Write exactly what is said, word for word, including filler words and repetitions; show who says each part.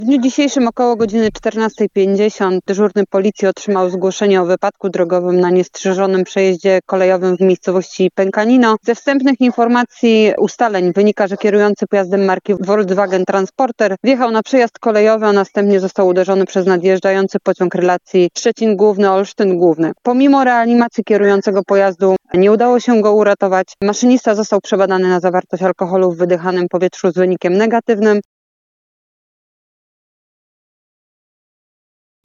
Speaker 1: W dniu dzisiejszym około godziny czternasta pięćdziesiąt dyżurny policji otrzymał zgłoszenie o wypadku drogowym na niestrzeżonym przejeździe kolejowym w miejscowości Pękanino. Ze wstępnych informacji ustaleń wynika, że kierujący pojazdem marki Volkswagen Transporter wjechał na przejazd kolejowy, a następnie został uderzony przez nadjeżdżający pociąg relacji Szczecin Główny - Olsztyn Główny. Pomimo reanimacji kierującego pojazdu nie udało się go uratować. Maszynista został przebadany na zawartość alkoholu w wydychanym powietrzu z wynikiem negatywnym.